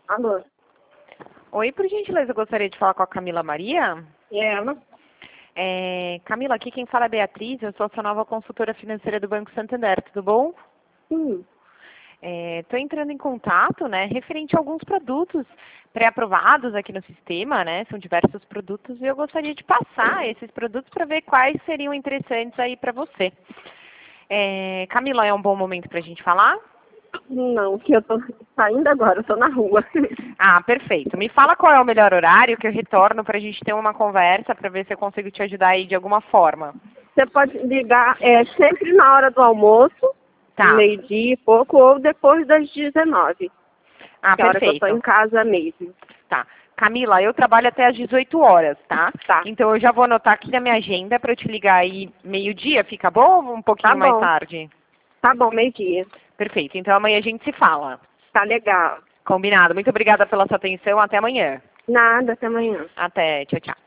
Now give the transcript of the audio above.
Alô? Oi, por gentileza, eu gostaria de falar com a Camila Maria. E ela? Camila, aqui quem fala é Beatriz, eu sou a sua nova consultora financeira do Banco Santander, tudo bom? Sim. Estou entrando em contato, né, referente a alguns produtos pré-aprovados aqui no sistema, né, são diversos produtos, e eu gostaria de passar esses produtos para ver quais seriam interessantes aí para você. Camila, é um bom momento para a gente falar? Não, que eu tô saindo agora, eu tô na rua. Ah, perfeito. Me fala qual é o melhor horário que eu retorno para a gente ter uma conversa, para ver se eu consigo te ajudar aí de alguma forma. Você pode ligar sempre na hora do almoço, Tá. meio-dia e pouco, ou depois das 19, Ah, que é a hora que eu tô perfeito. em casa mesmo. Tá. Camila, eu trabalho até às 18 horas, tá? Tá. Então eu já vou anotar aqui na minha agenda para eu te ligar aí meio-dia, fica bom ou um Tá pouquinho mais bom. tarde? Tá bom, meio-dia. Perfeito. Então amanhã a gente se fala. Tá legal. Combinado. Muito obrigada pela sua atenção. Até amanhã. Nada, até amanhã. Até. Tchau, tchau.